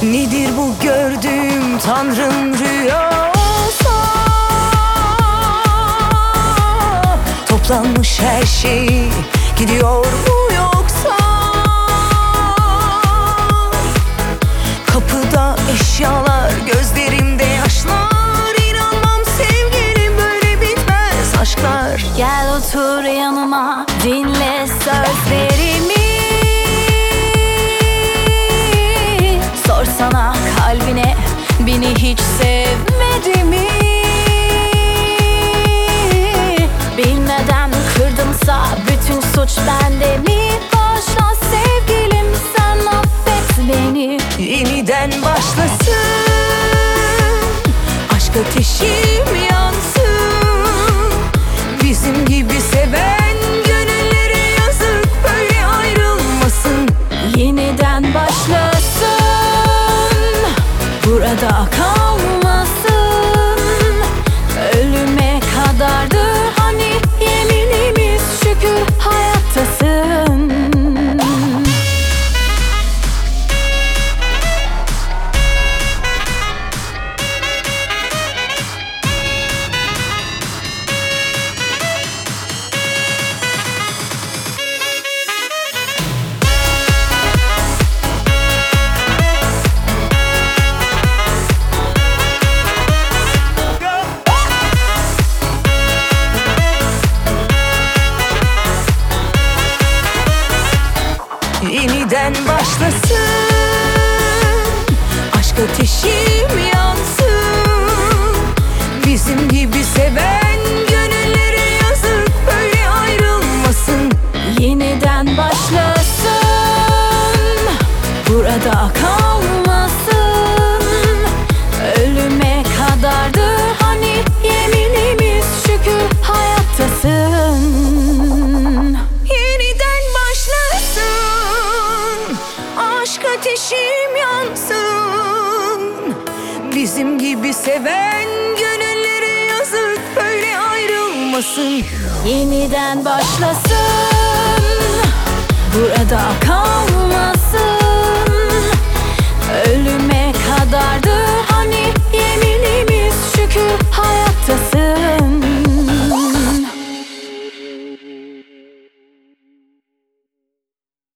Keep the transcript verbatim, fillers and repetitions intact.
Nedir bu gördüğüm Tanrım rüyası? Toplanmış her şey gidiyor mu yoksa? Kapıda eşyalar, gözlerimde yaşlar. İnanmam sevgilim, böyle bitmez aşklar. Gel otur yanıma, dinle sözlerimi. Sorsana kalbine, beni hiç sevmedi mi? Bilmeden kırdımsa bütün suç bende mi? Bağışla sevgilim, sen affet beni. Yeniden başlasın, aşk ateşim yansın. Bizim gibi seven gönüllere yazık, böyle ayrılmasın. Yeniden başlasın, burada kalmasın. Ölüme kadardı hani yeminimiz, şükür hayattasın. Yeniden başlasın, aşk ateşim yansın. Bizim gibi seven gönüllere yazık, böyle ayrılmasın. Yeniden başlasın, burada kalmasın. Ölüme kadardı hani yeminimiz, şükür hayattasın. Yeniden başlasın, aşk ateşim yansın. Bizim gibi seven gönüllere yazık, böyle ayrılmasın. Yeniden başlasın, burada kalmasın.